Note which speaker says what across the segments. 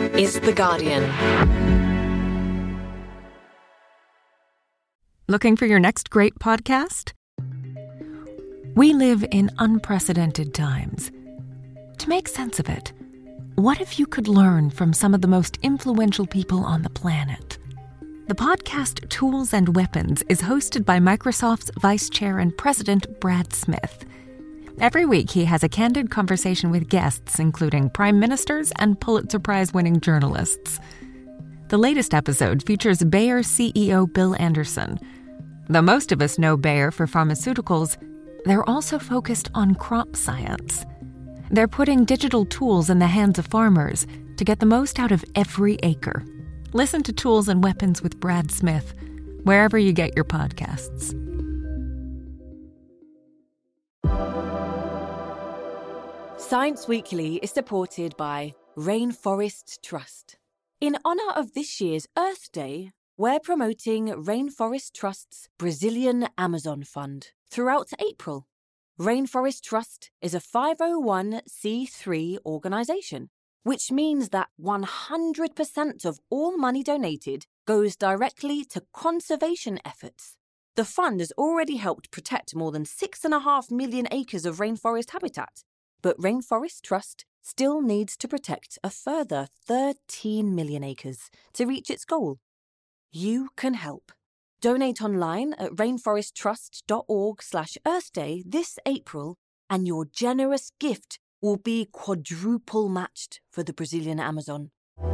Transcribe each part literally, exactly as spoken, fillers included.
Speaker 1: is The Guardian.
Speaker 2: Looking for your next great podcast? We live in unprecedented times. To make sense of it, what if you could learn from some of the most influential people on the planet? The podcast Tools and Weapons is hosted by Microsoft's Vice Chair and President Brad Smith. Every week, he has a candid conversation with guests, including prime ministers and Pulitzer Prize-winning journalists. The latest episode features Bayer C E O Bill Anderson. Though most of us know Bayer for pharmaceuticals, they're also focused on crop science. They're putting digital tools in the hands of farmers to get the most out of every acre. Listen to Tools and Weapons with Brad Smith, wherever you get your podcasts.
Speaker 3: Science Weekly is supported by Rainforest Trust. In honour of this year's Earth Day, we're promoting Rainforest Trust's Brazilian Amazon Fund throughout April. Rainforest Trust is a five oh one c three organisation, which means that one hundred percent of all money donated goes directly to conservation efforts. The fund has already helped protect more than six point five million acres of rainforest habitat, but Rainforest Trust still needs to protect a further thirteen million acres to reach its goal. You can help. Donate online at rainforesttrust.org slash earthday this April, and your generous gift will be quadruple matched for the Brazilian Amazon.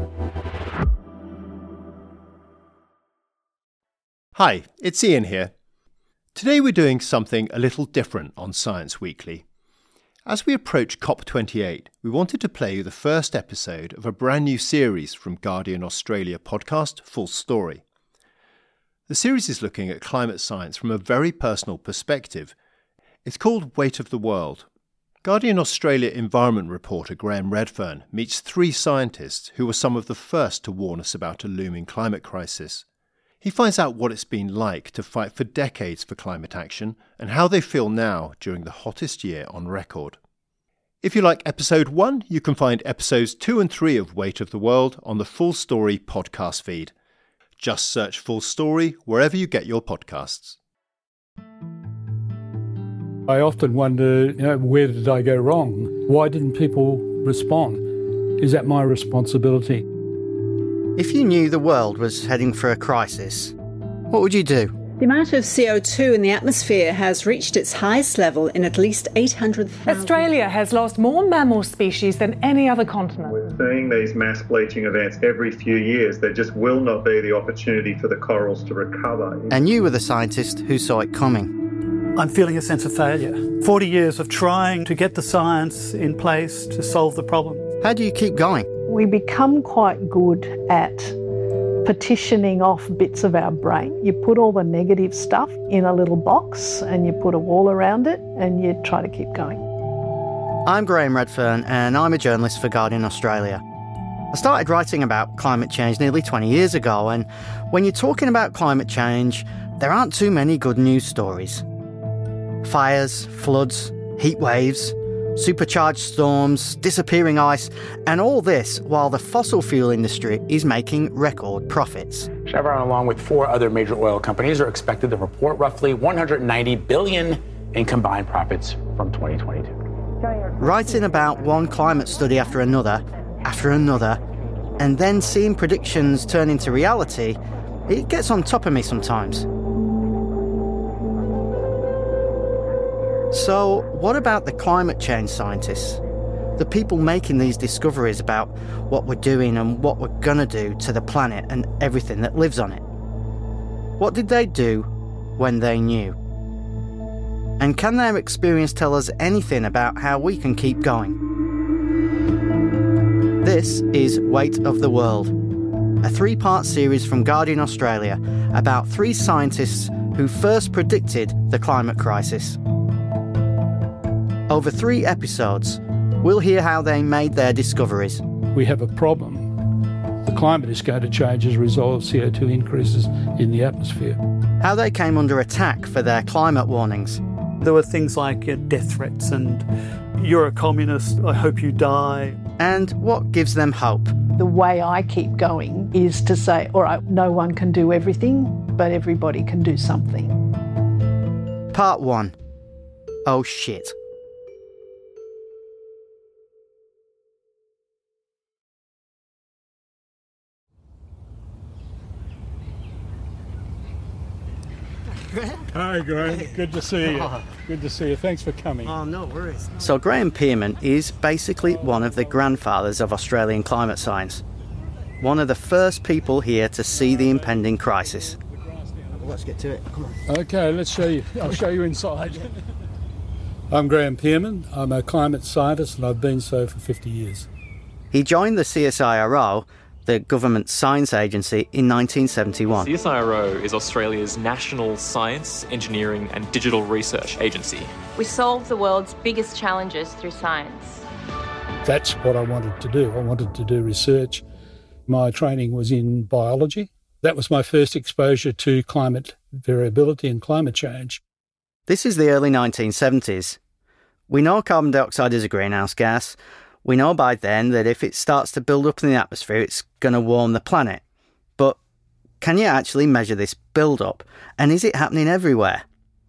Speaker 4: Hi, it's Ian here. Today we're doing something a little different on Science Weekly. As we approach COP twenty-eight, we wanted to play you the first episode of a brand new series from Guardian Australia podcast, Full Story. The series is looking at climate science from a very personal perspective. It's called Weight of the World. Guardian Australia environment reporter Graham Redfern meets three scientists who were some of the first to warn us about a looming climate crisis. He finds out what it's been like to fight for decades for climate action and how they feel now during the hottest year on record. If you like episode one, you can find episodes two and three of Weight of the World on the Full Story podcast feed. Just search Full Story wherever you get your podcasts.
Speaker 5: I often wonder, you know, where did I go wrong? Why didn't people respond? Is that my responsibility?
Speaker 6: If you knew the world was heading for a crisis, what would you do?
Speaker 7: The amount of C O two in the atmosphere has reached its highest level in at least eight hundred thousand.
Speaker 8: Australia has lost more mammal species than any other continent.
Speaker 9: We're seeing these mass bleaching events every few years. There just will not be the opportunity for the corals to recover.
Speaker 6: And you were the scientist who saw it coming.
Speaker 10: I'm feeling a sense of failure. forty years of trying to get the science in place to solve the problem.
Speaker 6: How do you keep going?
Speaker 11: We become quite good at partitioning off bits of our brain. You put all the negative stuff in a little box and you put a wall around it and you try to keep going.
Speaker 6: I'm Graham Redfern and I'm a journalist for Guardian Australia. I started writing about climate change nearly twenty years ago, and when you're talking about climate change, there aren't too many good news stories. Fires, floods, heat waves, supercharged storms, disappearing ice, and all this while the fossil fuel industry is making record profits.
Speaker 12: Chevron, along with four other major oil companies, are expected to report roughly one hundred ninety billion dollars in combined profits from twenty twenty-two.
Speaker 6: Writing about one climate study after another, after another, and then seeing predictions turn into reality, it gets on top of me sometimes. So, what about the climate change scientists? The people making these discoveries about what we're doing and what we're going to do to the planet and everything that lives on it. What did they do when they knew? And can their experience tell us anything about how we can keep going? This is Weight of the World, a three-part series from Guardian Australia about three scientists who first predicted the climate crisis. Over three episodes, we'll hear how they made their discoveries.
Speaker 5: We have a problem. The climate is going to change as a result of C O two increases in the atmosphere.
Speaker 6: How they came under attack for their climate warnings.
Speaker 10: There were things like uh, death threats and "you're a communist, I hope you die."
Speaker 6: And what gives them hope.
Speaker 11: The way I keep going is to say, all right, no one can do everything, but everybody can do something.
Speaker 6: Part one. Oh shit.
Speaker 5: Hi, Graham. Good to see you. Good to see you. Thanks for coming.
Speaker 6: Oh, no worries. So Graham Pearman is basically one of the grandfathers of Australian climate science. One of the first people here to see the impending crisis. Let's get to it. Come on.
Speaker 5: Okay, let's show you. I'll show you inside. I'm Graham Pearman. I'm a climate scientist and I've been so for fifty years.
Speaker 6: He joined the C S I R O, the government science agency, in nineteen seventy-one.
Speaker 1: C S I R O is Australia's national science, engineering and digital research agency.
Speaker 13: We solve the world's biggest challenges through science.
Speaker 5: That's what I wanted to do. I wanted to do research. My training was in biology. That was my first exposure to climate variability and climate change.
Speaker 6: This is the early nineteen seventies. We know carbon dioxide is a greenhouse gas. We know by then that if it starts to build up in the atmosphere, it's going to warm the planet. But can you actually measure this build-up? And is it happening everywhere?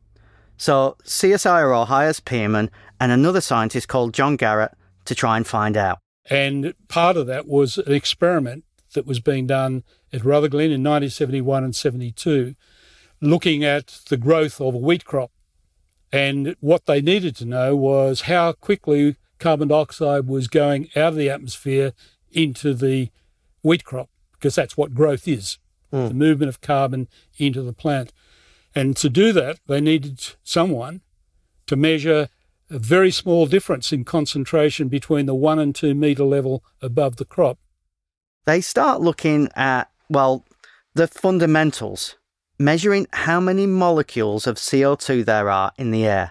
Speaker 6: So C S I R O hires Pearman and another scientist called John Garrett to try and find out.
Speaker 5: And part of that was an experiment that was being done at Rutherglen in nineteen seventy-one and seventy-two, looking at the growth of a wheat crop. And what they needed to know was how quickly carbon dioxide was going out of the atmosphere into the wheat crop, because that's what growth is, mm. the movement of carbon into the plant. And to do that, they needed someone to measure a very small difference in concentration between the one and two metre level above the crop.
Speaker 6: They start looking at, well, the fundamentals, measuring how many molecules of C O two there are in the air.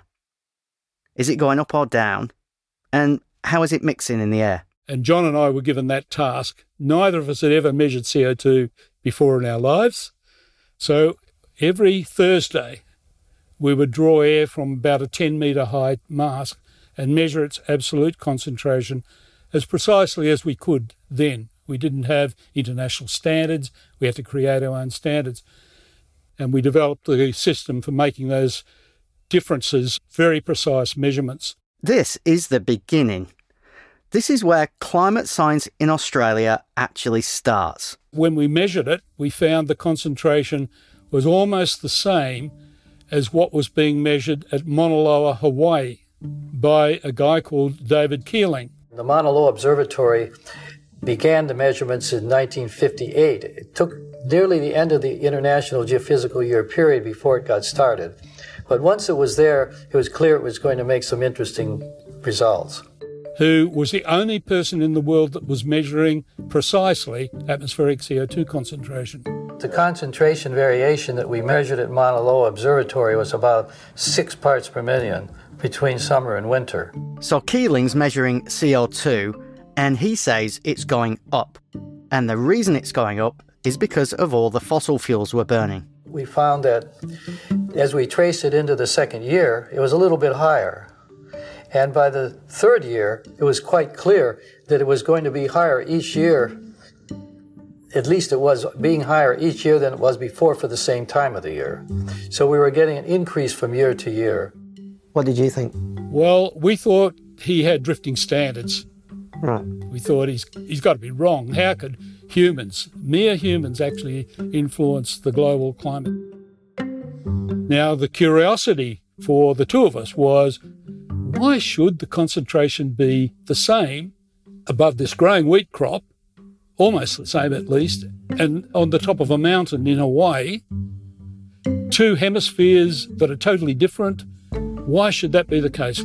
Speaker 6: Is it going up or down? And how is it mixing in the air?
Speaker 5: And John and I were given that task. Neither of us had ever measured C O two before in our lives. So every Thursday, we would draw air from about a ten metre high mask and measure its absolute concentration as precisely as we could then. We didn't have international standards. We had to create our own standards. And we developed the system for making those differences very precise measurements.
Speaker 6: This is the beginning. This is where climate science in Australia actually starts.
Speaker 5: When we measured it, we found the concentration was almost the same as what was being measured at Mauna Loa, Hawaii, by a guy called David Keeling.
Speaker 14: The Mauna Loa Observatory began the measurements in nineteen fifty-eight. It took nearly the end of the International Geophysical Year period before it got started. But once it was there, it was clear it was going to make some interesting results.
Speaker 5: Who was the only person in the world that was measuring precisely atmospheric C O two concentration.
Speaker 14: The concentration variation that we measured at Mauna Loa Observatory was about six parts per million between summer and winter.
Speaker 6: So Keeling's measuring C O two, and he says it's going up. And the reason it's going up is because of all the fossil fuels we're burning.
Speaker 14: We found that as we traced it into the second year, it was a little bit higher. And by the third year, it was quite clear that it was going to be higher each year. At least it was being higher each year than it was before for the same time of the year. So we were getting an increase from year to year.
Speaker 6: What did you think?
Speaker 5: Well, we thought he had drifting standards.
Speaker 6: Right.
Speaker 5: We thought he's he's got to be wrong. How could humans, mere humans, actually influence the global climate? Now, the curiosity for the two of us was, why should the concentration be the same above this growing wheat crop, almost the same at least, and on the top of a mountain in Hawaii, two hemispheres that are totally different? Why should that be the case?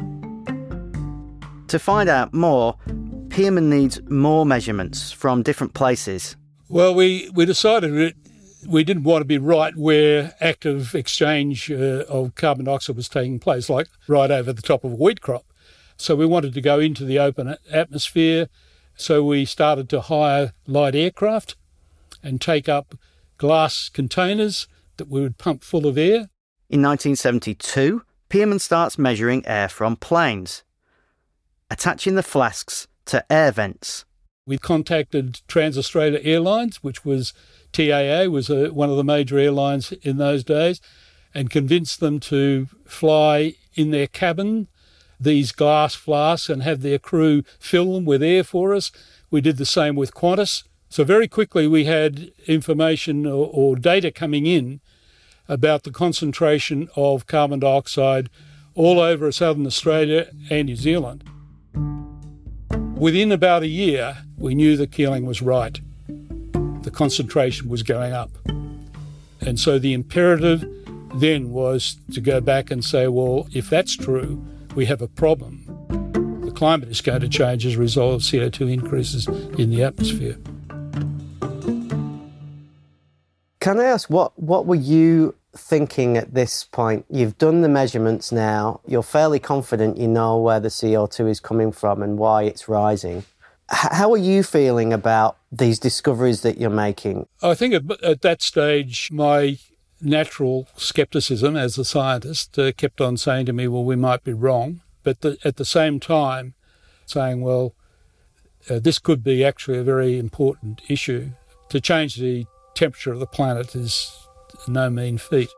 Speaker 6: To find out more, Pearman needs more measurements from different places.
Speaker 5: Well, we, we decided that we didn't want to be right where active exchange uh, of carbon dioxide was taking place, like right over the top of a wheat crop. So we wanted to go into the open atmosphere. So we started to hire light aircraft and take up glass containers that we would pump full of air.
Speaker 6: In nineteen seventy-two, Pearman starts measuring air from planes, attaching the flasks to air vents.
Speaker 5: We contacted Trans-Australia Airlines, which was T A A, was a, one of the major airlines in those days, and convinced them to fly in their cabin these glass flasks and have their crew fill them with air for us. We did the same with Qantas. So very quickly we had information or, or data coming in about the concentration of carbon dioxide all over southern Australia and New Zealand. Within about a year, we knew that Keeling was right. The concentration was going up. And so the imperative then was to go back and say, well, if that's true, we have a problem. The climate is going to change as a result of C O two increases in the atmosphere.
Speaker 6: Can I ask, what, what were you thinking at this point? You've done the measurements now. You're fairly confident you know where the C O two is coming from and why it's rising. H- how are you feeling about these discoveries that you're making?
Speaker 5: I think at, at that stage, my natural scepticism as a scientist uh, kept on saying to me, well, we might be wrong. But the, at the same time, saying, well, uh, this could be actually a very important issue. To change the temperature of the planet is no mean feat.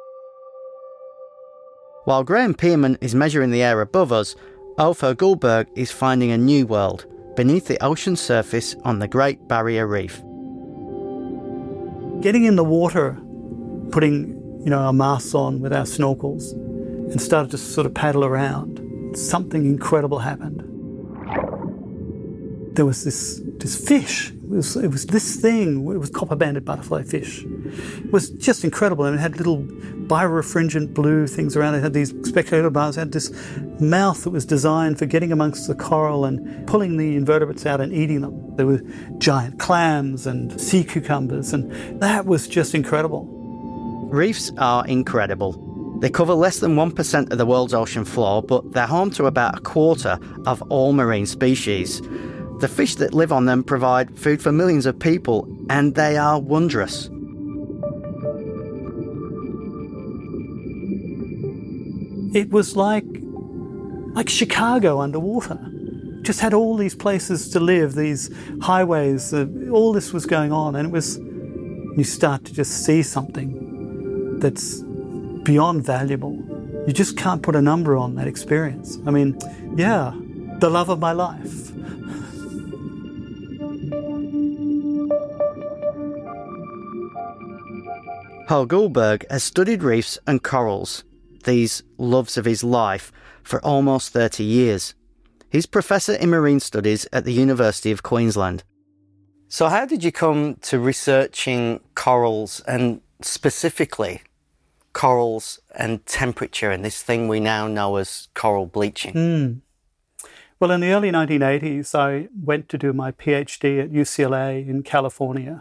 Speaker 6: While Graham Pearman is measuring the air above us, Ofer Gullberg is finding a new world beneath the ocean surface on the Great Barrier Reef.
Speaker 10: Getting in the water, putting, you know, our masks on with our snorkels and started to sort of paddle around, something incredible happened. There was this this fish. It was, it was this thing. It was copper-banded butterfly fish. It was just incredible. And it had little birefringent blue things around it. It had these spectacular bars. It had this mouth that was designed for getting amongst the coral and pulling the invertebrates out and eating them. There were giant clams and sea cucumbers, and that was just incredible.
Speaker 6: Reefs are incredible. They cover less than one percent of the world's ocean floor, but they're home to about a quarter of all marine species. The fish that live on them provide food for millions of people, and they are wondrous.
Speaker 10: It was like, like Chicago underwater. Just had all these places to live, these highways, uh, all this was going on, and it was, you start to just see something that's beyond valuable. You just can't put a number on that experience. I mean, yeah, the love of my life.
Speaker 6: Paul Gullberg has studied reefs and corals, these loves of his life, for almost thirty years. He's Professor in Marine Studies at the University of Queensland. So how did you come to researching corals, and specifically corals and temperature and this thing we now know as coral bleaching?
Speaker 10: Mm. Well, in the early nineteen eighties, I went to do my PhD at U C L A in California,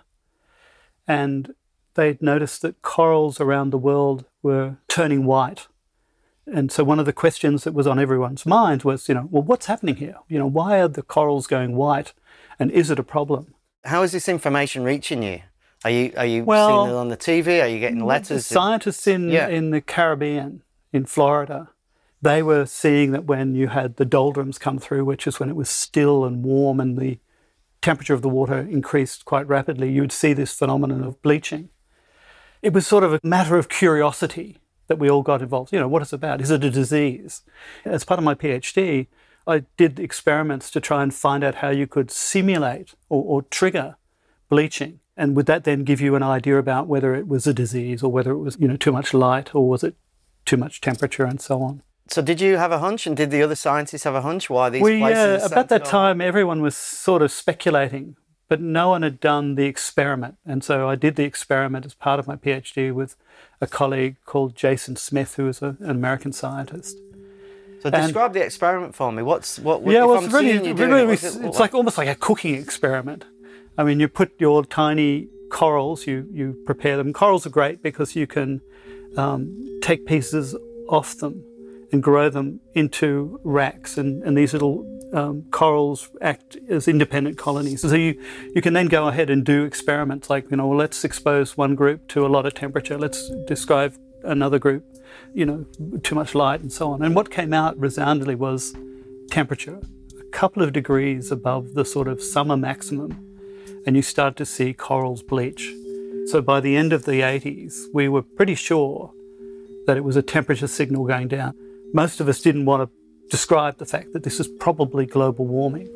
Speaker 10: and they'd noticed that corals around the world were turning white. And so one of the questions that was on everyone's mind was, you know, well, what's happening here? You know, why are the corals going white, and is it a problem?
Speaker 6: How is this information reaching you? Are you are you
Speaker 10: well,
Speaker 6: seeing it on the T V? Are you getting letters?
Speaker 10: Scientists in,
Speaker 6: yeah.
Speaker 10: in the Caribbean, in Florida, they were seeing that when you had the doldrums come through, which is when it was still and warm and the temperature of the water increased quite rapidly, you would see this phenomenon of bleaching. It was sort of a matter of curiosity that we all got involved. You know, what is it about? Is it a disease? As part of my PhD, I did experiments to try and find out how you could simulate or, or trigger bleaching. And would that then give you an idea about whether it was a disease or whether it was, you know, too much light or was it too much temperature and so on.
Speaker 6: So did you have a hunch, and did the other scientists have a hunch why these
Speaker 10: we,
Speaker 6: places...
Speaker 10: Yeah, about that time, everyone was sort of speculating, but no one had done the experiment. And so I did the experiment as part of my PhD with a colleague called Jason Smith, who is a, an American scientist.
Speaker 6: So and, describe the experiment for me. What's what? what
Speaker 10: yeah,
Speaker 6: if
Speaker 10: well,
Speaker 6: I'm
Speaker 10: it's really,
Speaker 6: you
Speaker 10: really
Speaker 6: it,
Speaker 10: it's,
Speaker 6: it,
Speaker 10: it's like almost like a cooking experiment. I mean, you put your tiny corals, you you prepare them. Corals are great because you can um, take pieces off them and grow them into racks, and, and these little um, corals act as independent colonies. So you, you can then go ahead and do experiments like, you know, well, let's expose one group to a lot of temperature, let's describe another group, you know, too much light and so on. And what came out resoundingly was temperature, couple of degrees above the sort of summer maximum, and you start to see corals bleach. So by the end of the eighties, we were pretty sure that it was a temperature signal going down. Most of us didn't want to describe the fact that this is probably global warming.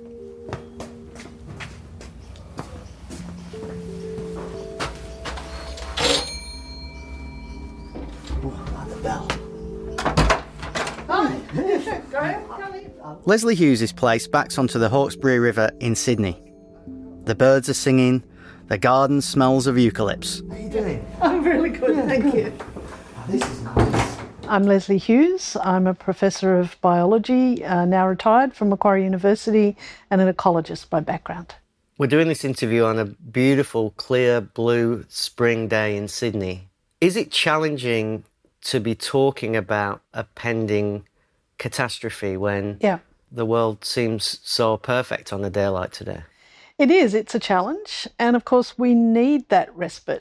Speaker 6: Leslie Hughes' place backs onto the Hawkesbury River in Sydney. The birds are singing, the garden smells of eucalypts.
Speaker 11: How are you doing? I'm really good, yeah, thank good. you. Oh, this is nice. I'm Leslie Hughes. I'm a professor of biology, uh, now retired from Macquarie University, and an ecologist by background.
Speaker 6: We're doing this interview on a beautiful, clear, blue spring day in Sydney. Is it challenging to be talking about a pending catastrophe when
Speaker 11: yeah.
Speaker 6: the world seems so perfect on a day like today?
Speaker 11: It is. It's a challenge. And of course, we need that respite.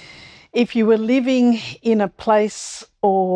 Speaker 11: If you were living in a place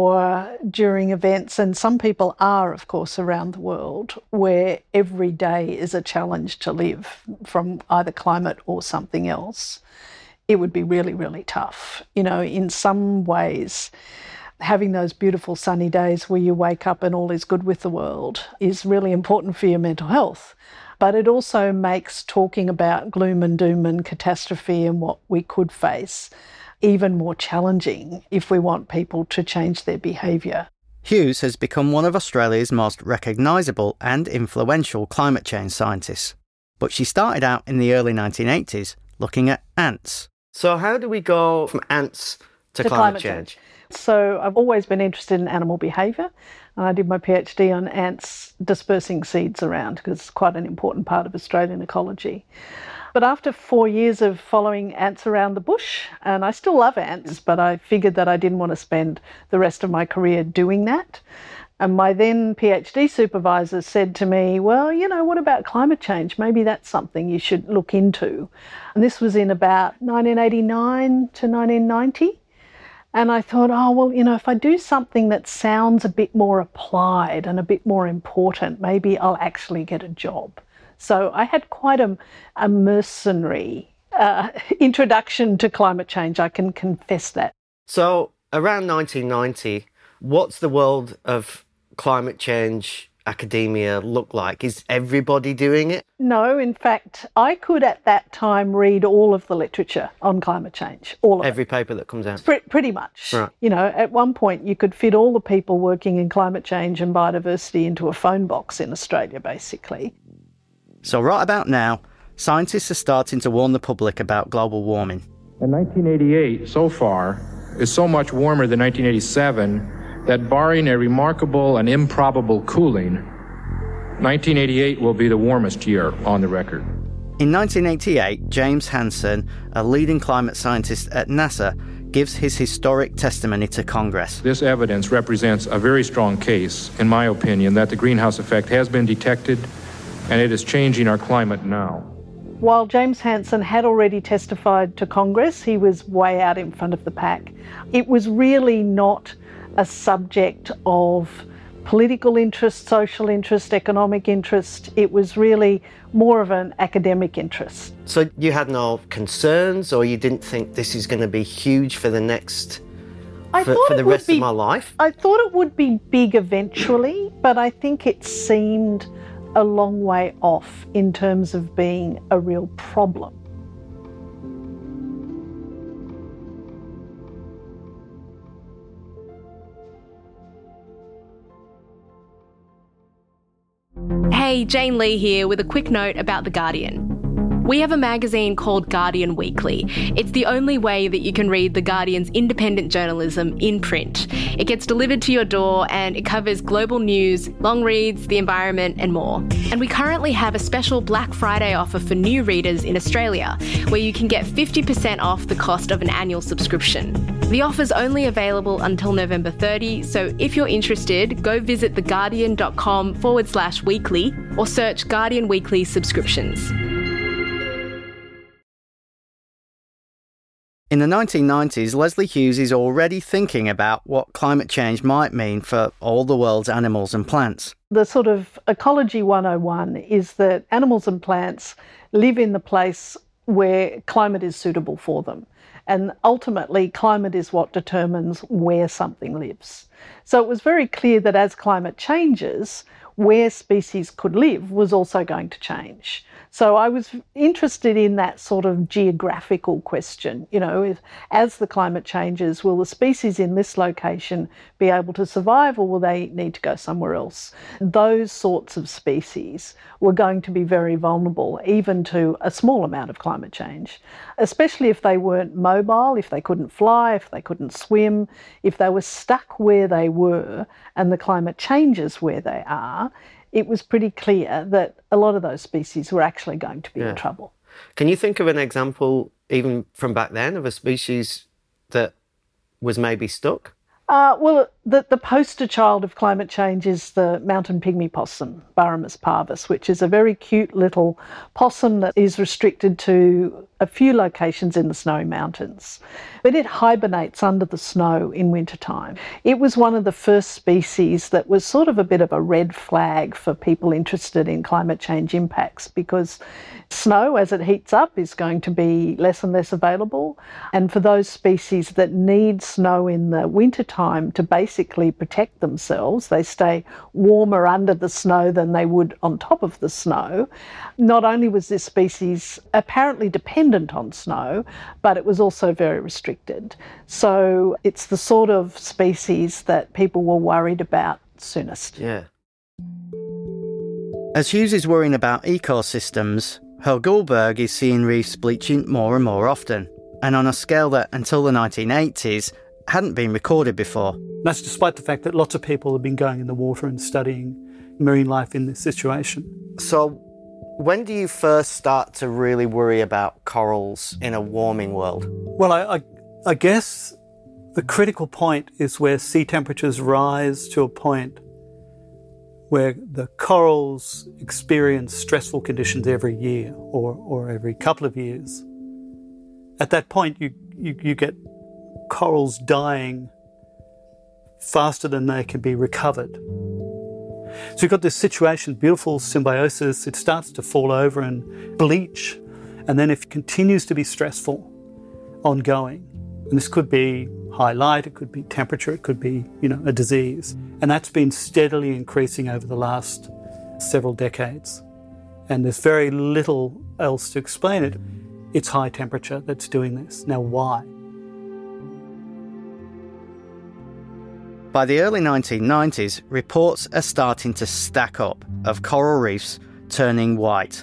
Speaker 11: or during events, and some people are, of course, around the world, where every day is a challenge to live from either climate or something else, it would be really, really tough. You know, in some ways, having those beautiful sunny days where you wake up and all is good with the world is really important for your mental health. But it also makes talking about gloom and doom and catastrophe and what we could face even more challenging if we want people to change their behaviour.
Speaker 6: Hughes has become one of Australia's most recognisable and influential climate change scientists. But she started out in the early nineteen eighties looking at ants. So how do we go from ants to,
Speaker 11: to
Speaker 6: climate,
Speaker 11: climate
Speaker 6: change?
Speaker 11: change? So I've always been interested in animal behaviour, and I did my PhD on ants dispersing seeds around because it's quite an important part of Australian ecology. But after four years of following ants around the bush, and I still love ants, but I figured that I didn't want to spend the rest of my career doing that. And my then PhD supervisor said to me, well, you know, what about climate change? Maybe that's something you should look into. And this was in about nineteen eighty-nine to nineteen ninety. And I thought, oh, well, you know, if I do something that sounds a bit more applied and a bit more important, maybe I'll actually get a job. So I had quite a, a mercenary uh, introduction to climate change, I can confess that.
Speaker 6: So around nineteen ninety, what's the world of climate change academia look like? Is everybody doing it?
Speaker 11: No, in fact, I could at that time read all of the literature on climate change, all of
Speaker 6: Every
Speaker 11: it.
Speaker 6: paper that comes out?
Speaker 11: Pre- pretty much.
Speaker 6: Right.
Speaker 11: You know, at one point you could fit all the people working in climate change and biodiversity into a phone box in Australia, basically.
Speaker 6: So right about now, scientists are starting to warn the public about global warming.
Speaker 15: And nineteen eighty-eight, so far, is so much warmer than nineteen eighty-seven that barring a remarkable and improbable cooling, nineteen eighty-eight will be the warmest year on the record.
Speaker 6: In nineteen eighty-eight, James Hansen, a leading climate scientist at NASA, gives his historic testimony to Congress.
Speaker 15: This evidence represents a very strong case, in my opinion, that the greenhouse effect has been detected and it is changing our climate now.
Speaker 11: While James Hansen had already testified to Congress, he was way out in front of the pack. It was really not a subject of political interest, social interest, economic interest. It was really more of an academic interest.
Speaker 6: So you had no concerns, or you didn't think this is going to be huge for the next,
Speaker 11: I
Speaker 6: for,
Speaker 11: thought
Speaker 6: for the
Speaker 11: it would
Speaker 6: rest
Speaker 11: be,
Speaker 6: of my life?
Speaker 11: I thought it would be big eventually, but I think it seemed a long way off in terms of being a real problem.
Speaker 16: Hey, Jane Lee here with a quick note about The Guardian. We have a magazine called Guardian Weekly. It's the only way that you can read The Guardian's independent journalism in print. It gets delivered to your door and it covers global news, long reads, the environment and more. And we currently have a special Black Friday offer for new readers in Australia, where you can get fifty percent off the cost of an annual subscription. The offer's only available until November thirtieth, so if you're interested, go visit theguardian.com forward slash weekly or search Guardian Weekly subscriptions.
Speaker 6: In In the nineteen nineties, Lesley Hughes is already thinking about what climate change might mean for all the world's animals and plants.
Speaker 11: The sort of ecology one oh one is that animals and plants live in the place where climate is suitable for them. And ultimately, climate is what determines where something lives. So it was very clear that as climate changes, where species could live was also going to change. So I was interested in that sort of geographical question. You know, if, as the climate changes, will the species in this location be able to survive, or will they need to go somewhere else? Those sorts of species were going to be very vulnerable, even to a small amount of climate change, especially if they weren't mobile, if they couldn't fly, if they couldn't swim, if they were stuck where they were and the climate changes where they are. It was pretty clear that a lot of those species were actually going to be
Speaker 17: yeah.
Speaker 11: in trouble.
Speaker 17: Can you think of an example, even from back then, of a species that was maybe stuck?
Speaker 11: Uh, well, the, the poster child of climate change is the mountain pygmy possum, Baramus parvus, which is a very cute little possum that is restricted to a few locations in the Snowy Mountains. But it hibernates under the snow in wintertime. It was one of the first species that was sort of a bit of a red flag for people interested in climate change impacts, because snow, as it heats up, is going to be less and less available. And for those species that need snow in the wintertime to basically protect themselves, they stay warmer under the snow than they would on top of the snow. Not only was this species apparently dependent on snow, but it was also very restricted. So it's the sort of species that people were worried about soonest.
Speaker 17: Yeah.
Speaker 6: As Hughes is worrying about ecosystems, Herr Goldberg is seeing reefs bleaching more and more often, and on a scale that, until the nineteen eighties, hadn't been recorded before.
Speaker 10: That's despite the fact that lots of people have been going in the water and studying marine life in this situation.
Speaker 17: So when do you first start to really worry about corals in a warming world?
Speaker 10: Well, I, I, I guess the critical point is where sea temperatures rise to a point where the corals experience stressful conditions every year or, or every couple of years. At that point, you, you, you get corals dying faster than they can be recovered. So you've got this situation, beautiful symbiosis, it starts to fall over and bleach, and then if it continues to be stressful, ongoing, and this could be high light, it could be temperature, it could be, you know, a disease, and that's been steadily increasing over the last several decades. And there's very little else to explain it. It's high temperature that's doing this. Now, why?
Speaker 6: By the early nineteen nineties, reports are starting to stack up of coral reefs turning white.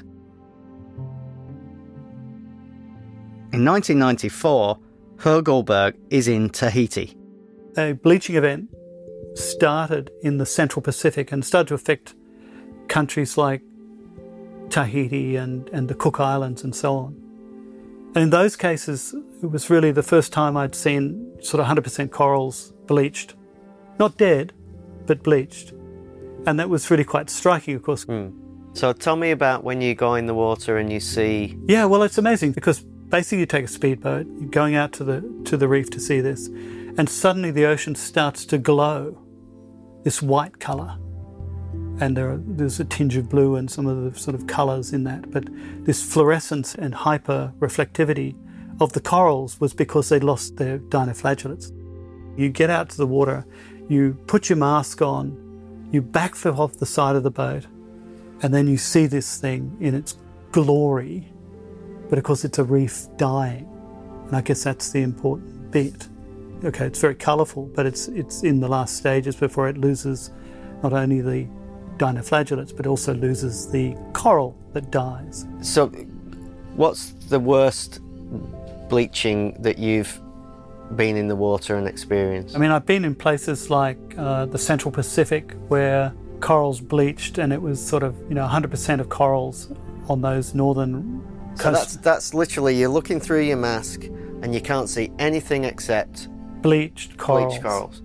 Speaker 6: In nineteen ninety-four, Herr Goldberg is in Tahiti.
Speaker 10: A bleaching event started in the Central Pacific and started to affect countries like Tahiti and, and the Cook Islands and so on. And in those cases, it was really the first time I'd seen sort of one hundred percent corals bleached. Not dead, but bleached. And that was really quite striking, of course.
Speaker 17: Mm. So tell me about when you go in the water and you see...
Speaker 10: Yeah, well, it's amazing because basically you take a speedboat, you're going out to the to the reef to see this, and suddenly the ocean starts to glow, this white colour. And there are, there's a tinge of blue and some of the sort of colours in that. But this fluorescence and hyper-reflectivity of the corals was because they'd lost their dinoflagellates. You get out to the water, you put your mask on, you backflip off the side of the boat, and then you see this thing in its glory. But of course it's a reef dying. And I guess that's the important bit. Okay, it's very colourful, but it's it's in the last stages before it loses not only the dinoflagellates, but also loses the coral that dies.
Speaker 17: So what's the worst bleaching that you've been in the water and experienced?
Speaker 10: I mean, I've been in places like uh, the Central Pacific where corals bleached, and it was sort of, you know, one hundred percent of corals on those northern coasts.
Speaker 17: So that's, that's literally, you're looking through your mask and you can't see anything except
Speaker 10: bleached corals.
Speaker 17: Bleached corals.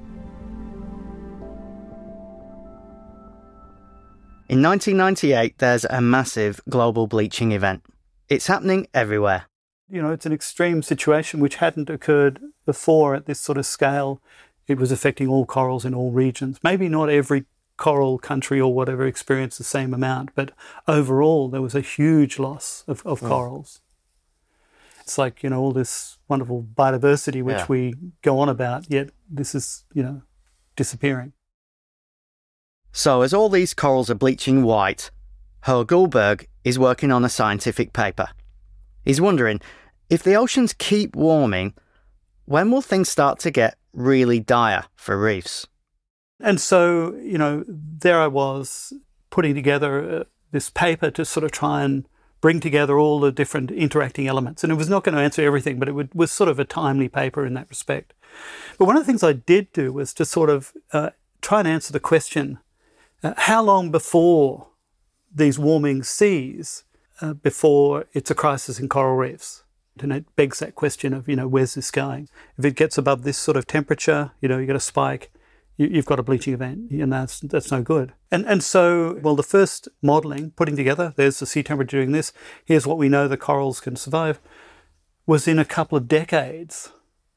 Speaker 6: In nineteen ninety-eight, there's a massive global bleaching event. It's happening everywhere.
Speaker 10: You know, it's an extreme situation which hadn't occurred before at this sort of scale. It was affecting all corals in all regions. Maybe not every coral country or whatever experienced the same amount, but overall there was a huge loss of, of
Speaker 17: Mm.
Speaker 10: corals. It's like, you know, all this wonderful biodiversity which
Speaker 17: Yeah.
Speaker 10: we go on about, yet this is, you know, disappearing.
Speaker 6: So as all these corals are bleaching white, Herr Gullberg is working on a scientific paper. He's wondering, if the oceans keep warming, when will things start to get really dire for reefs?
Speaker 10: And so, you know, there I was putting together uh, this paper to sort of try and bring together all the different interacting elements. And it was not going to answer everything, but it would, was sort of a timely paper in that respect. But one of the things I did do was to sort of uh, try and answer the question, uh, how long before these warming seas, uh, before it's a crisis in coral reefs? And it begs that question of, you know, where's this going? If it gets above this sort of temperature, you know, you get a spike, you, you've got a bleaching event, and that's that's no good. And and so, well, the first modelling, putting together, there's the sea temperature doing this, here's what we know the corals can survive, was in a couple of decades.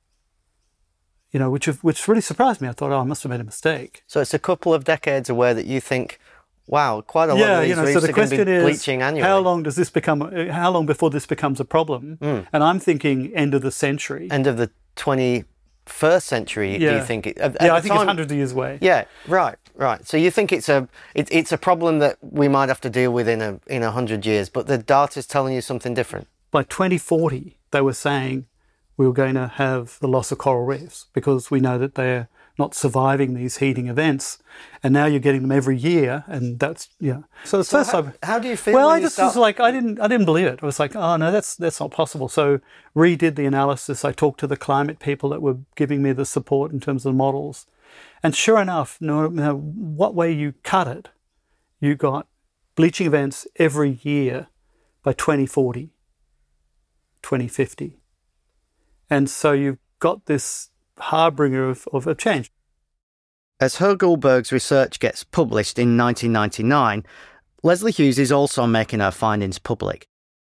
Speaker 10: You know, which which really surprised me. I thought, oh, I must have made a mistake.
Speaker 17: So it's a couple of decades away that you think, wow, quite a lot
Speaker 10: yeah,
Speaker 17: of these
Speaker 10: you know,
Speaker 17: reefs
Speaker 10: so the
Speaker 17: are going to
Speaker 10: question
Speaker 17: be
Speaker 10: is,
Speaker 17: bleaching annually.
Speaker 10: how long does this become? How long before this becomes a problem?
Speaker 17: Mm.
Speaker 10: And I'm thinking end of the century,
Speaker 17: end of the twenty-first century.
Speaker 10: Yeah.
Speaker 17: Do you think? It, at,
Speaker 10: yeah,
Speaker 17: at
Speaker 10: I
Speaker 17: the
Speaker 10: think
Speaker 17: time,
Speaker 10: it's hundreds of years away.
Speaker 17: Yeah, right, right. So you think it's a it, it's a problem that we might have to deal with in a in a hundred years, but the data's telling you something different.
Speaker 10: By twenty forty, they were saying we were going to have the loss of coral reefs because we know that they're not surviving these heating events, and now you're getting them every year, and that's yeah. So the
Speaker 17: So
Speaker 10: first
Speaker 17: how,
Speaker 10: time,
Speaker 17: how do you feel?
Speaker 10: well,
Speaker 17: when
Speaker 10: I
Speaker 17: you
Speaker 10: just
Speaker 17: start...
Speaker 10: was like, I didn't, I didn't believe it. I was like, oh no, that's that's not possible. So redid the analysis. I talked to the climate people that were giving me the support in terms of the models, and sure enough, no matter what way you cut it, you got bleaching events every year by twenty forty, twenty fifty, and so you've got this harbinger of, of a change.
Speaker 6: As Herr Gullberg's research gets published in nineteen ninety-nine, Leslie Hughes is also making her findings public.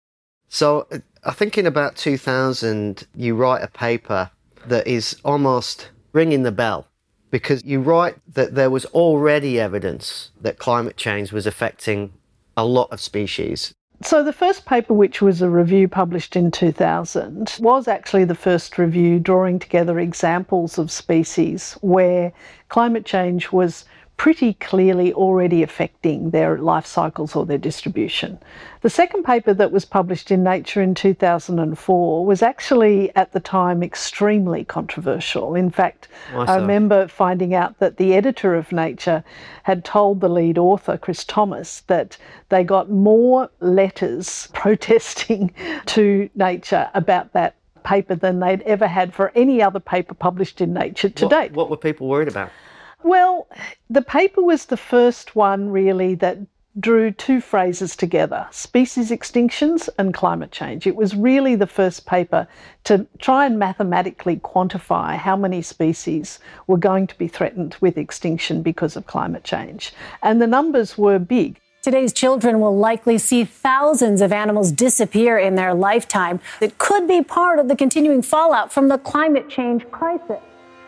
Speaker 17: So I think in about two thousand, you write a paper that is almost ringing the bell, because you write that there was already evidence that climate change was affecting a lot of species.
Speaker 11: So the first paper, which was a review published in two thousand, was actually the first review drawing together examples of species where climate change was pretty clearly already affecting their life cycles or their distribution. The second paper that was published in Nature in two thousand four was actually at the time extremely controversial. In fact,
Speaker 17: Why
Speaker 11: I
Speaker 17: so?
Speaker 11: remember finding out that the editor of Nature had told the lead author, Chris Thomas, that they got more letters protesting to Nature about that paper than they'd ever had for any other paper published in Nature to
Speaker 17: what,
Speaker 11: date.
Speaker 17: What were people worried about?
Speaker 11: Well, the paper was the first one really that drew two phrases together, species extinctions and climate change. It was really the first paper to try and mathematically quantify how many species were going to be threatened with extinction because of climate change. And the numbers were big.
Speaker 18: Today's children will likely see thousands of animals disappear in their lifetime. That could be part of the continuing fallout from the climate change crisis.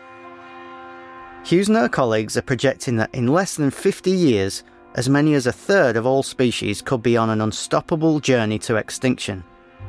Speaker 6: Hughes and her colleagues are projecting that in less than fifty years, as many as a third of all species could be on an unstoppable journey to extinction.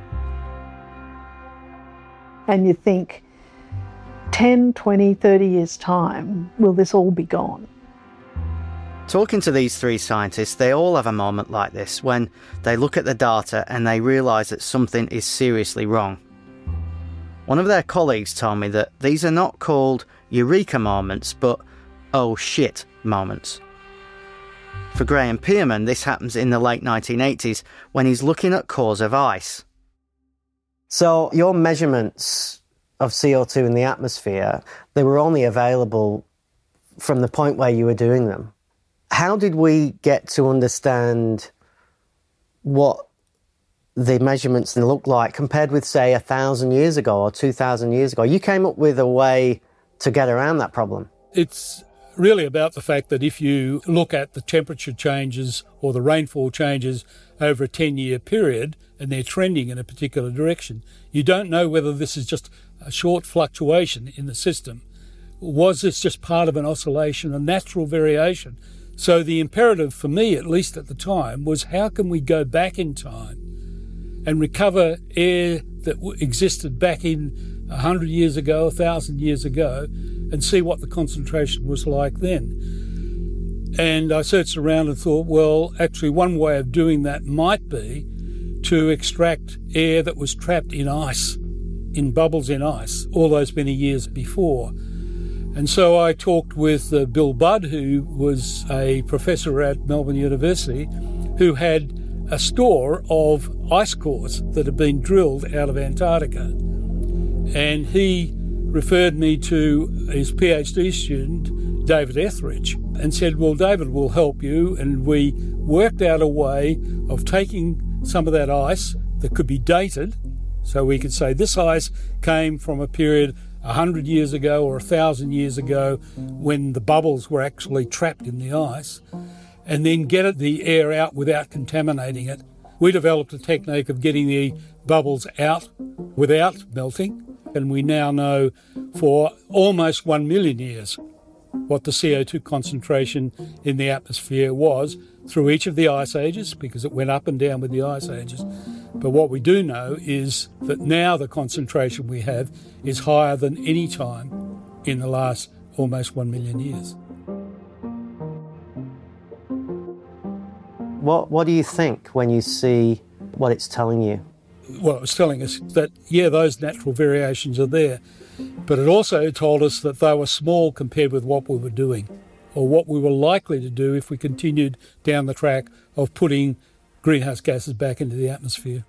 Speaker 11: And you think, ten, twenty, thirty years' time, will this all be gone?
Speaker 6: Talking to these three scientists, they all have a moment like this when they look at the data and they realise that something is seriously wrong. One of their colleagues told me that these are not called eureka moments, but oh shit moments. For Graham Pearman, this happens in the late nineteen eighties when he's looking at cores of ice.
Speaker 17: So your measurements of C O two in the atmosphere, they were only available from the point where you were doing them. How did we get to understand what the measurements look like compared with, say, a thousand years ago or two thousand years ago? You came up with a way to get around that problem.
Speaker 5: It's really about the fact that if you look at the temperature changes or the rainfall changes over a ten-year period and they're trending in a particular direction. You don't know whether this is just a short fluctuation in the system. Was this just part of an oscillation, a natural variation? So the imperative for me, at least at the time, was how can we go back in time and recover air that w- existed back in one hundred years ago, one thousand years ago, and see what the concentration was like then. And I searched around and thought, well, actually one way of doing that might be to extract air that was trapped in ice, in bubbles in ice, all those many years before. And so I talked with uh, Bill Budd, who was a professor at Melbourne University, who had a store of ice cores that had been drilled out of Antarctica. And he referred me to his PhD student, David Etheridge, and said, well, David will help you. And we worked out a way of taking some of that ice that could be dated, so we could say this ice came from a period one hundred years ago or one thousand years ago when the bubbles were actually trapped in the ice, and then get the air out without contaminating it. We developed a technique of getting the bubbles out without melting, and we now know for almost one million years what the C O two concentration in the atmosphere was through each of the ice ages, because it went up and down with the ice ages. But what we do know is that now the concentration we have is higher than any time in the last almost one million years.
Speaker 17: What What do you think when you see what it's telling you?
Speaker 5: Well, it was telling us that, yeah, those natural variations are there, but it also told us that they were small compared with what we were doing, or what we were likely to do if we continued down the track of putting greenhouse gases back into the atmosphere.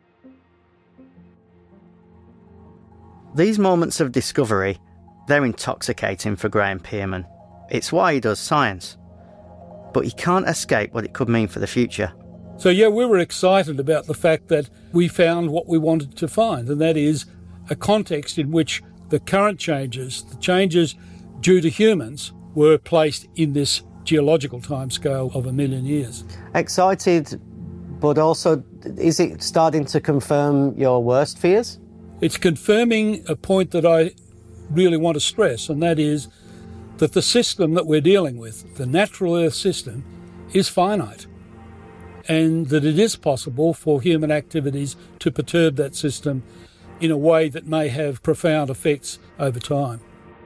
Speaker 6: These moments of discovery, they're intoxicating for Graham Pearman. It's why he does science. But he can't escape what it could mean for the future.
Speaker 5: So, yeah, we were excited about the fact that we found what we wanted to find, and that is a context in which the current changes, the changes due to humans, were placed in this geological timescale of a million years.
Speaker 17: Excited, but also, is it starting to confirm your worst fears?
Speaker 5: It's confirming a point that I really want to stress, and that is that the system that we're dealing with, the natural Earth system, is finite, and that it is possible for human activities to perturb that system in a way that may have profound effects over time.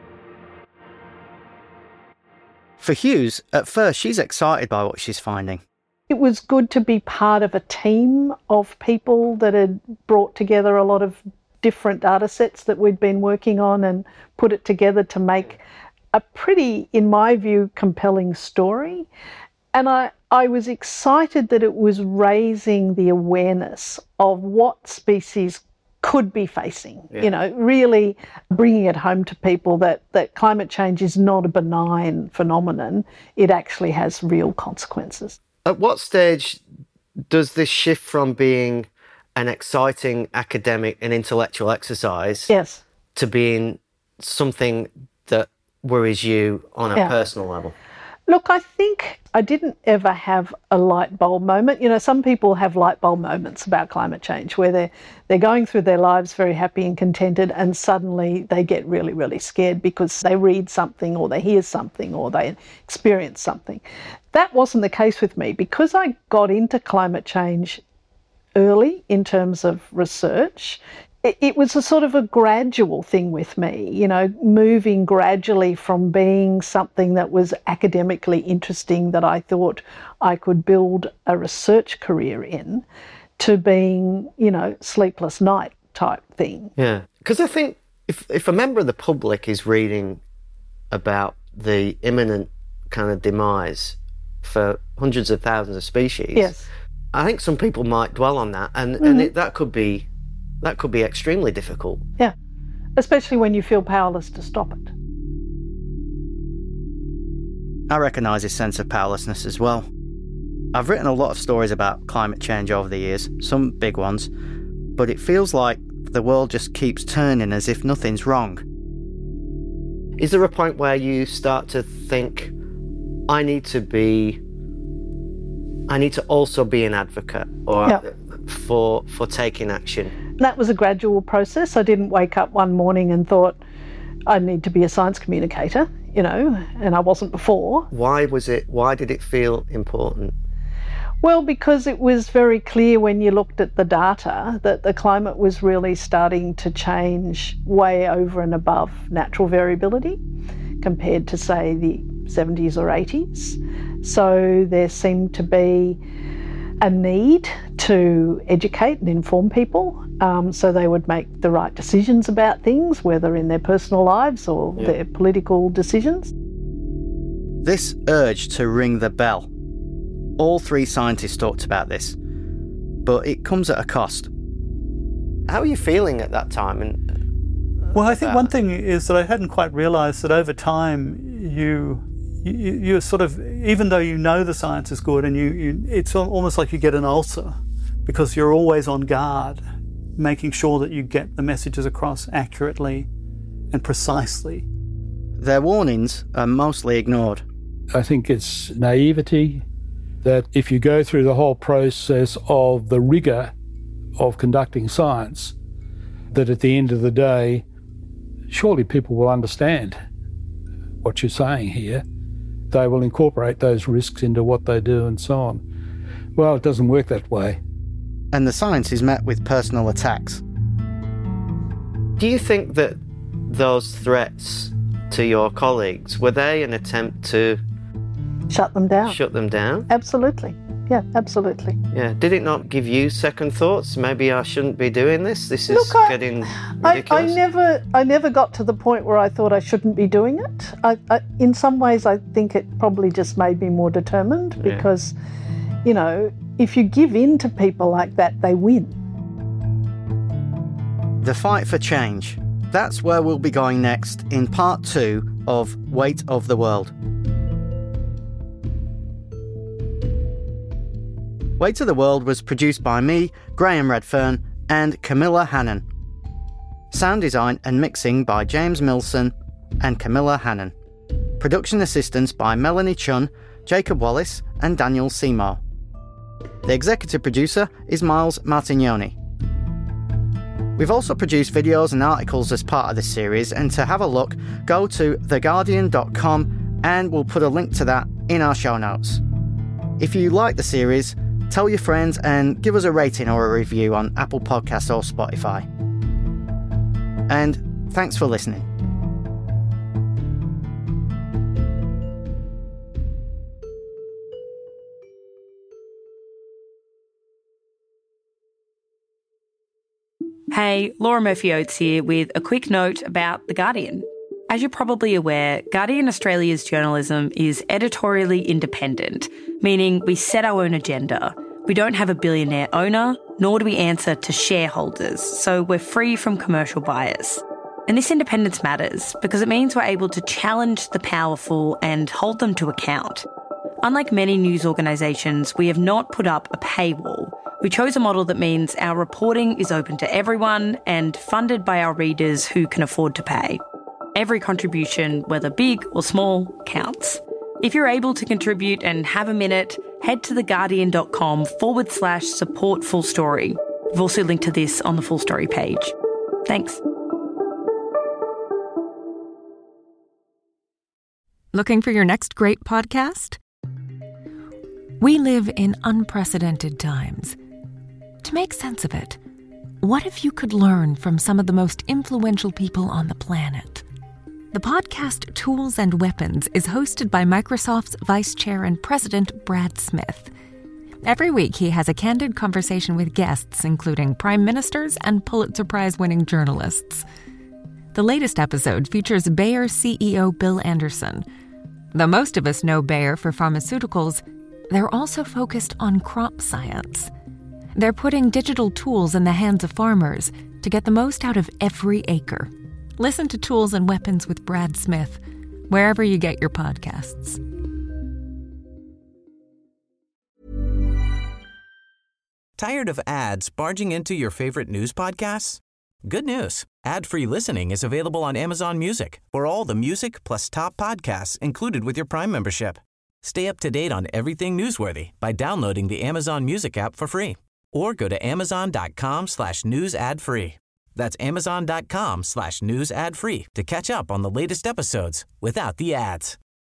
Speaker 6: For Hughes, at first she's excited by what she's finding.
Speaker 11: It was good to be part of a team of people that had brought together a lot of different data sets that we'd been working on and put it together to make a pretty, in my view, compelling story. And I, I was excited that it was raising the awareness of what species could be facing, yeah. you know, really bringing it home to people that, that climate change is not a benign phenomenon. It actually has real consequences.
Speaker 6: At what stage does this shift from being an exciting academic and intellectual exercise
Speaker 11: yes.
Speaker 6: to being something that worries you on a yeah. personal level?
Speaker 11: Look, I think I didn't ever have a light bulb moment. You know, some people have light bulb moments about climate change where they're, they're going through their lives very happy and contented, and suddenly they get really, really scared because they read something or they hear something or they experience something. That wasn't the case with me. Because I got into climate change early in terms of research, it was a sort of a gradual thing with me, you know, moving gradually from being something that was academically interesting that I thought I could build a research career in to being, you know, sleepless night type thing.
Speaker 6: Yeah, because I think if, if a member of the public is reading about the imminent kind of demise for hundreds of thousands of species,
Speaker 11: yes.
Speaker 6: I think some people might dwell on that, and,
Speaker 11: mm-hmm.
Speaker 6: and it, that could be That could be extremely difficult.
Speaker 11: Yeah, especially when you feel powerless to stop it.
Speaker 6: I recognise this sense of powerlessness as well. I've written a lot of stories about climate change over the years, some big ones, but it feels like the world just keeps turning as if nothing's wrong. Is there a point where you start to think, I need to be
Speaker 17: I need to also be an advocate or
Speaker 11: Yep.
Speaker 17: for for taking action.
Speaker 11: That was a gradual process. I didn't wake up one morning and thought I need to be a science communicator, you know, and I wasn't before.
Speaker 17: Why was it? Why did it feel important?
Speaker 11: Well, because it was very clear when you looked at the data that the climate was really starting to change way over and above natural variability compared to, say, the seventies or eighties. So there seemed to be a need to educate and inform people um, so they would make the right decisions about things, whether in their personal lives or
Speaker 17: Yeah.
Speaker 11: their political decisions.
Speaker 6: This urge to ring the bell. All three scientists talked about this, but it comes at a cost. How are you feeling at that time? And
Speaker 10: Well, I think one thing is that I hadn't quite realised that over time you, you you're sort of, even though you know the science is good, and you, you it's almost like you get an ulcer because you're always on guard, making sure that you get the messages across accurately and precisely.
Speaker 6: Their warnings are mostly ignored.
Speaker 5: I think it's naivety that if you go through the whole process of the rigour of conducting science, that at the end of the day, surely people will understand what you're saying here. They will incorporate those risks into what they do and so on. Well, it doesn't work that way.
Speaker 6: And the science is met with personal attacks. Do you think that those threats to your colleagues, were they an attempt to
Speaker 11: Shut them down.
Speaker 6: shut them down?
Speaker 11: Absolutely. Yeah, absolutely.
Speaker 6: Yeah. Did it not give you second thoughts? Maybe I shouldn't be doing this. This is
Speaker 11: Look, I-
Speaker 6: getting
Speaker 11: I,
Speaker 6: ridiculous.
Speaker 11: I never, I never got to the point where I thought I shouldn't be doing it. I, I, in some ways, I think it probably just made me more determined
Speaker 6: Yeah.
Speaker 11: because, you know, if you give in to people like that, they win.
Speaker 6: The fight for change. That's where we'll be going next in part two of Weight of the World. Weight of the World was produced by me, Graham Redfern, and Camilla Hannon. Sound design and mixing by James Milson and Camilla Hannon. Production assistance by Melanie Chun, Jacob Wallace, and Daniel Seymour. The executive producer is Miles Martignoni. We've also produced videos and articles as part of this series, and to have a look, go to the guardian dot com and we'll put a link to that in our show notes. If you like the series, tell your friends and give us a rating or a review on Apple Podcasts or Spotify. And thanks for listening.
Speaker 19: Hey, Laura Murphy-Oates here with a quick note about The Guardian. As you're probably aware, Guardian Australia's journalism is editorially independent, meaning we set our own agenda. We don't have a billionaire owner, nor do we answer to shareholders, so we're free from commercial bias. And this independence matters because it means we're able to challenge the powerful and hold them to account. Unlike many news organisations, we have not put up a paywall. We chose a model that means our reporting is open to everyone and funded by our readers who can afford to pay. Every contribution, whether big or small, counts. If you're able to contribute and have a minute, head to theguardian.com forward slash support full story. We've also linked to this on the full story page. Thanks.
Speaker 2: Looking for your next great podcast? We live in unprecedented times. To make sense of it, what if you could learn from some of the most influential people on the planet? The podcast Tools and Weapons is hosted by Microsoft's Vice Chair and President Brad Smith. Every week he has a candid conversation with guests, including prime ministers and Pulitzer Prize-winning journalists. The latest episode features Bayer C E O Bill Anderson. Though most of us know Bayer for pharmaceuticals, they're also focused on crop science. They're putting digital tools in the hands of farmers to get the most out of every acre. Listen to Tools and Weapons with Brad Smith, wherever you get your podcasts.
Speaker 20: Tired of ads barging into your favorite news podcasts? Good news. Ad-free listening is available on Amazon Music for all the music plus top podcasts included with your Prime membership. Stay up to date on everything newsworthy by downloading the Amazon Music app for free or go to amazon.com slash news ad free. That's amazon.com slash news ad free to catch up on the latest episodes without the ads.